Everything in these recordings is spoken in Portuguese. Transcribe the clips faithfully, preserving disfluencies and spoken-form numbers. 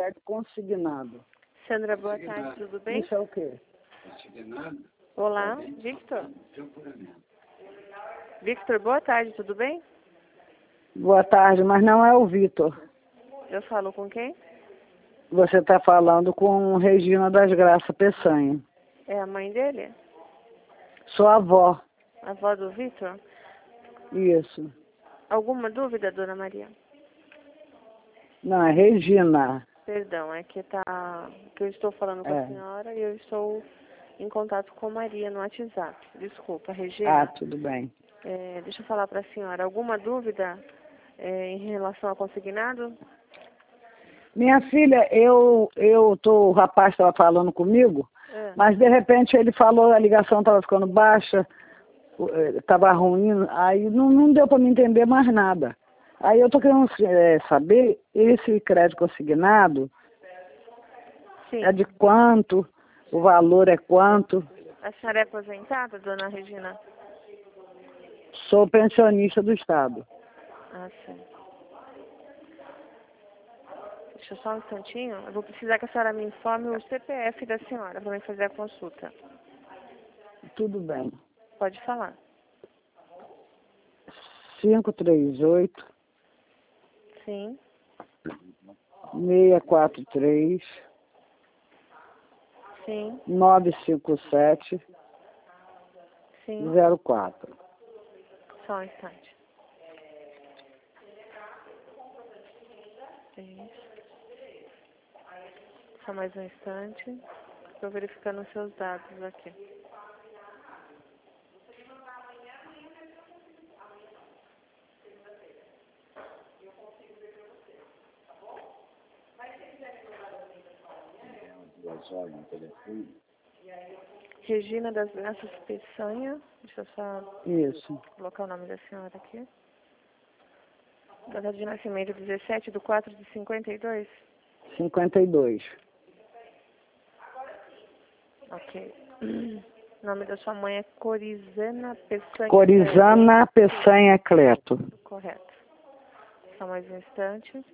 crédito consignado. Sandra, boa tarde, tudo bem? Isso é o quê? Olá, Victor. Victor, boa tarde, tudo bem? Boa tarde, mas não é o Vitor. Eu falo com quem? Você está falando com Regina das Graças Peçanha. É a mãe dele? Sou avó. A avó do Victor? Isso. Alguma dúvida, dona Maria? Não, é Regina. Perdão, é que tá que eu estou falando com É. a senhora e eu estou em contato com Maria no WhatsApp. Desculpa, Regina. Ah, tudo bem. É, deixa eu falar para a senhora. Alguma dúvida é, em relação ao consignado? Minha filha, eu, eu tô, o rapaz estava falando comigo, É. mas de repente ele falou, a ligação estava ficando baixa, estava ruim, aí não, não deu para me entender mais nada. Aí eu tô querendo é, saber, esse crédito consignado Sim. é de quanto, o valor é quanto? A senhora é aposentada, dona Regina? Sou pensionista do Estado. Ah, sim. Deixa eu só um instantinho. Eu vou precisar que a senhora me informe o C P F da senhora para me fazer a consulta. Tudo bem. Pode falar. cinco três oito, Sim. seis quatro três, Sim. nove cinco sete, Sim. zero quatro. Só um instante. Isso. Só mais um instante. Estou verificando os seus dados aqui. Regina das Graças Peçanha. Deixa eu só Isso. colocar o nome da senhora aqui. Data de nascimento dezessete de quatro de cinquenta e dois. cinquenta e dois. Ok. O nome da sua mãe é Corizana Peçanha. Corizana Peçanha Cleto. Correto. Só mais um instante.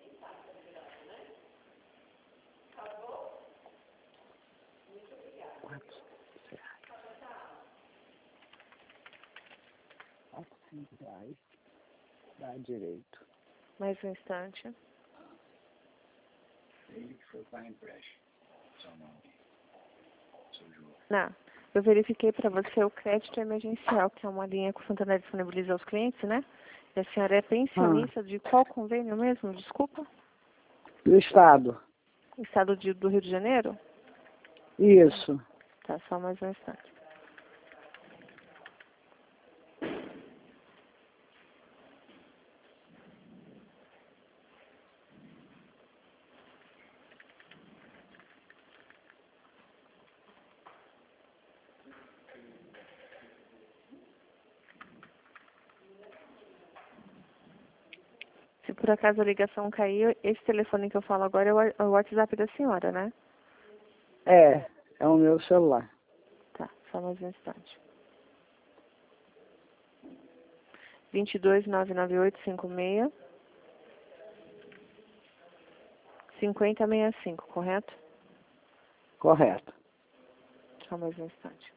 Dá direito. Mais um instante. Não. Eu verifiquei para você o crédito emergencial, que é uma linha que o Santander disponibiliza aos clientes, né? E a senhora é pensionista Ah. de qual convênio mesmo? Desculpa. Do Estado. Estado de, do Rio de Janeiro? Isso. Tá, só mais um instante. Se por acaso a ligação cair, esse telefone que eu falo agora é o é o WhatsApp da senhora, né? É, é o meu celular. Tá, só mais um instante. vinte e dois, nove nove oito, cinco seis, cinquenta sessenta e cinco, correto? Correto. Só mais um instante.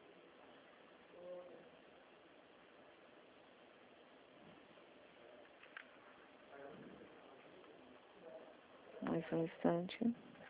Mais um instante.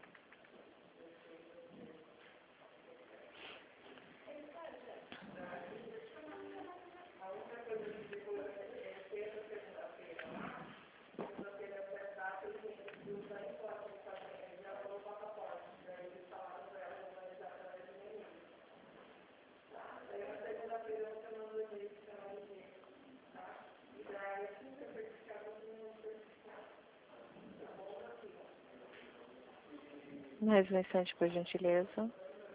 Mais um instante, por gentileza.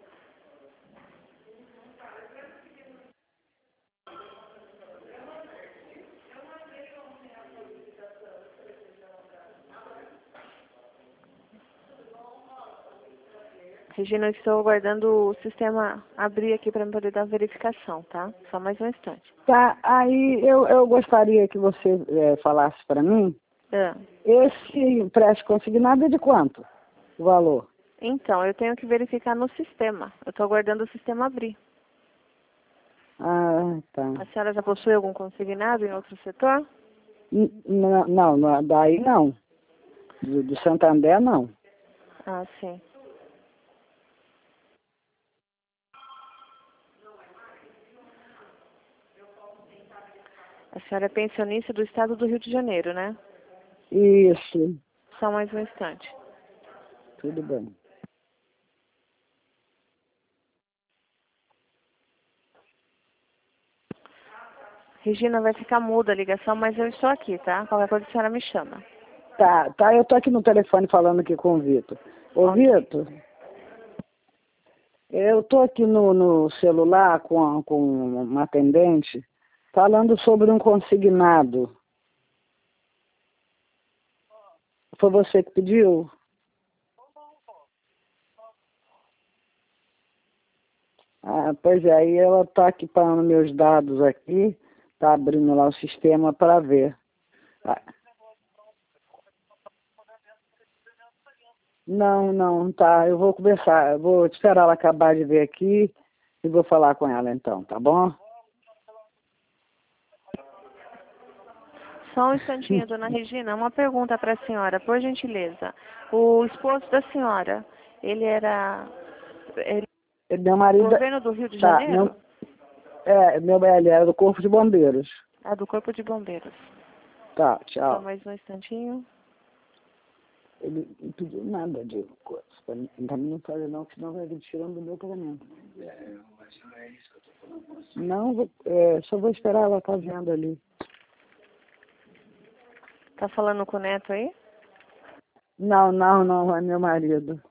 Regina, eu estou aguardando o sistema abrir aqui para poder dar a verificação, tá? Só mais um instante. Tá, aí eu, eu gostaria que você é, falasse para mim, É. esse empréstimo consignado é de quanto? o valor? Então, eu tenho que verificar no sistema. Eu estou aguardando o sistema abrir. Ah, tá. A senhora já possui algum consignado em outro setor? N- n- Não, não, daí não. Do, do Santander, não. Ah, sim. A senhora é pensionista do estado do Rio de Janeiro, né? Isso, Só mais um instante. tudo bem. Regina, vai ficar muda a ligação, mas eu estou aqui, tá? Qualquer coisa a senhora me chama. Tá, tá, eu tô aqui no telefone falando aqui com o Vitor. Ô, Ok. Vitor, eu tô aqui no, no celular com, a- com uma atendente falando sobre um consignado. Foi você que pediu? Ah, pois é, aí ela tá aqui parando meus dados aqui, tá abrindo lá o sistema para ver. Ah, não, não, tá, eu vou conversar, eu vou esperar ela acabar de ver aqui e vou falar com ela então, tá bom? Só um instantinho, dona Regina. Uma pergunta para a senhora, por gentileza. O esposo da senhora, ele era... Ele, Meu marido, governo do Rio de tá, Janeiro? meu, é, meu ele era do Corpo de Bombeiros. Ah, do Corpo de Bombeiros. Tá, Só tchau. mais um instantinho. Ele não pediu nada de coisa, pra mim, pra mim não fazer não, que senão vai vir tirando do meu pagamento. Não, vou- é, só vou esperar ela tá vendo ali. Tá falando com o neto aí? Não, não, não, é meu marido.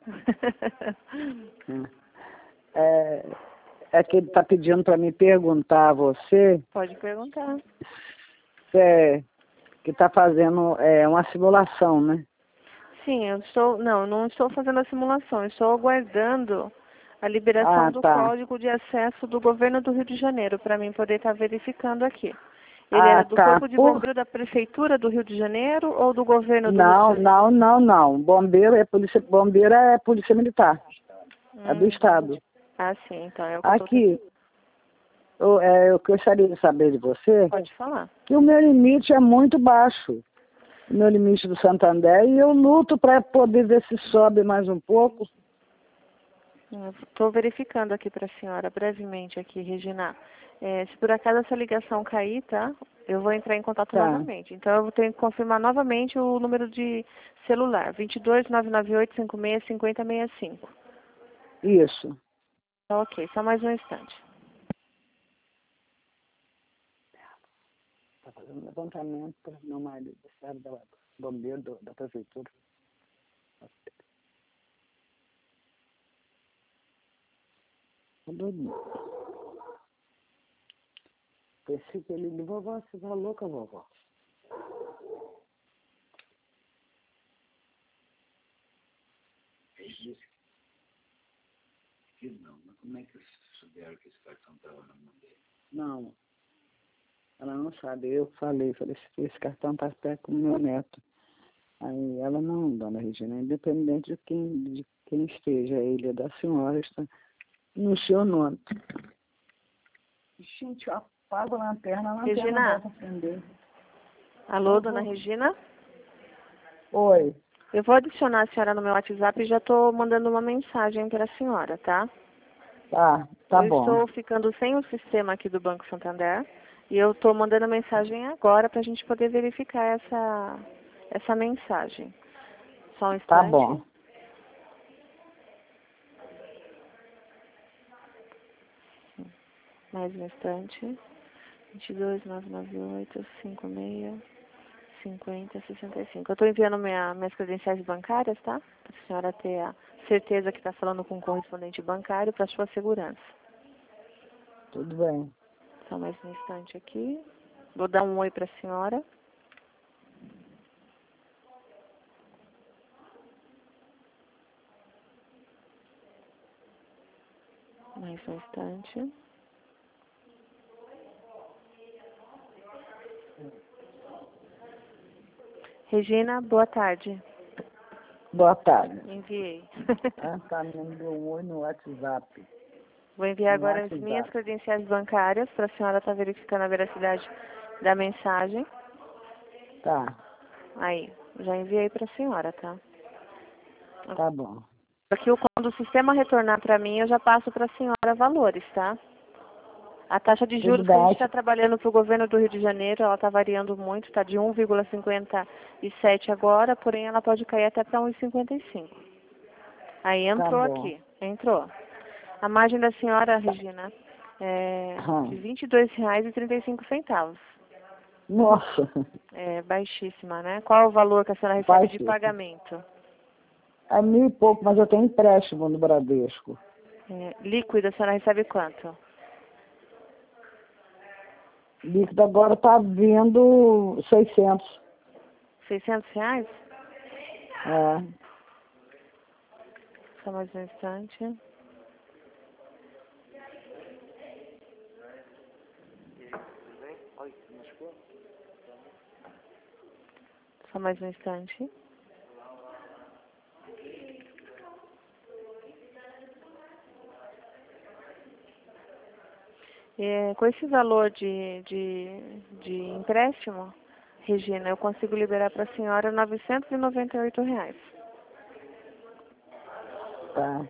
É, é que ele tá pedindo para me perguntar a você Pode perguntar. se é, que tá fazendo é, uma simulação, né? Sim, eu estou... Não, não estou fazendo a simulação. Estou aguardando a liberação Ah, do tá. código de acesso do governo do Rio de Janeiro, para mim poder estar verificando aqui. Ele Ah, era do tá. Corpo de Por... Bombeiro da Prefeitura do Rio de Janeiro ou do governo do Rio de Não, Janeiro? não, não, não. Bombeiro é polícia, bombeiro é polícia militar. É do Hum. Estado. Ah, sim, então é o que eu estou... Aqui, eu, é, eu gostaria de saber de você Pode falar. que o meu limite é muito baixo. O meu limite do Santander, e eu luto para poder ver se sobe mais um pouco. Estou verificando aqui para a senhora, brevemente aqui, Regina. É, se por acaso essa ligação cair, tá? Eu vou entrar em contato Tá, novamente. Então eu vou ter que confirmar novamente o número de celular, dois dois nove nove oito cinco seis cinco zero seis cinco. isso. Tá, ok, só mais um instante. Está fazendo levantamento para meu marido, serve da bombeiro do, da prefeitura. Tá doido. Pensei que ele, vovó, você tá louca, vovó? Ele disse que não, mas como é que souberam que esse cartão estava na mão dele? Não, ela não sabe. Eu falei, falei, esse, esse cartão tá até com o meu neto. Aí ela, não, dona Regina, independente de quem, de quem esteja, ele é da senhora, está no seu nome. Gente, eu apago a lanterna, a lanterna Regina? volta a acender. Alô, dona Regina? Oi, Eu vou adicionar a senhora no meu WhatsApp e já estou mandando uma mensagem para a senhora, tá? tá, tá Eu bom. estou ficando sem o sistema aqui do Banco Santander e eu estou mandando a mensagem agora para a gente poder verificar essa, essa mensagem. Só um Tá instante. bom. Mais um instante. dois dois nove nove oito cinco seis cinco zero seis cinco. Eu estou enviando minha, minhas credenciais bancárias, tá? Para a senhora ter a certeza que está falando com um correspondente bancário para sua segurança. Tudo bem. Só mais um instante aqui. Vou dar um oi para a senhora. Mais um instante. Regina, boa tarde. Boa tarde. Enviei. Ah, tá, me enviou um oi no WhatsApp. Vou enviar No agora as WhatsApp. minhas credenciais bancárias para a senhora estar verificando a veracidade da mensagem. Tá, Aí, já enviei para a senhora, tá? tá bom. Aqui, quando o sistema retornar para mim, eu já passo para a senhora valores, tá? A taxa de Tudo juros que a gente bem. está trabalhando para o governo do Rio de Janeiro, ela está variando muito, está de um vírgula cinquenta e sete agora, porém ela pode cair até para um vírgula cinquenta e cinco. Aí Tá entrou bom. aqui, entrou. A margem da senhora, Regina, é de Hum. vinte e dois reais e trinta e cinco centavos. Nossa, É baixíssima, né? Qual o valor que a senhora recebe de baixíssimo. pagamento? É mil e pouco, mas eu tenho empréstimo no Bradesco. É, líquido, a senhora recebe quanto? Líquido agora tá vindo seiscentos. seiscentos reais? É. Só mais um instante. Só mais um instante. É, com esse valor de, de, de empréstimo, Regina, eu consigo liberar para a senhora novecentos e noventa e oito reais. Tá.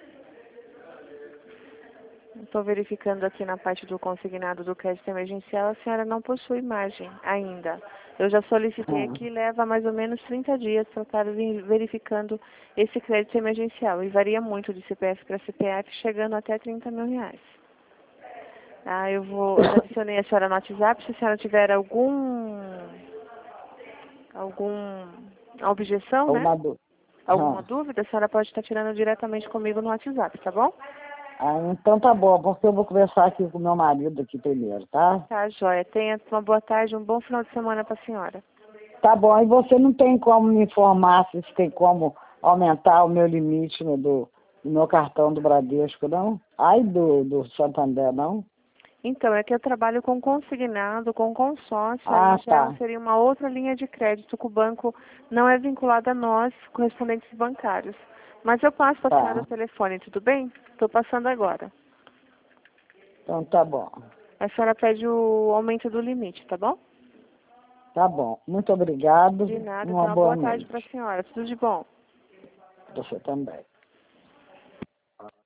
Estou verificando aqui na parte do consignado do crédito emergencial, a senhora não possui margem ainda. Eu já solicitei Hum. aqui, leva mais ou menos trinta dias para estar verificando esse crédito emergencial. E varia muito de C P F para C P F, chegando até trinta mil reais. Ah, eu vou, eu já adicionei a senhora no WhatsApp, se a senhora tiver algum, algum objeção, né? Uma dúvida. Alguma Hum. dúvida, a senhora pode estar tirando diretamente comigo no WhatsApp, tá bom? Ah, então tá bom, porque eu vou conversar aqui com meu marido aqui primeiro, tá? Tá, joia. Tenha uma boa tarde, um bom final de semana para a senhora. Tá bom, e você não tem como me informar se tem como aumentar o meu limite no, do, do meu cartão do Bradesco, não? Ai, do, do Santander, não? Então, é que eu trabalho com consignado, com consórcio, Ah, aí já tá. seria uma outra linha de crédito que o banco não é vinculado a nós, correspondentes bancários. Mas eu passo para a senhora Tá. o telefone, tudo bem? Estou passando agora. Então tá bom. A senhora pede o aumento do limite, tá bom? Tá bom. Muito obrigado. De nada, Uma então uma boa boa tarde para a noite. senhora. Tudo de bom. Você também.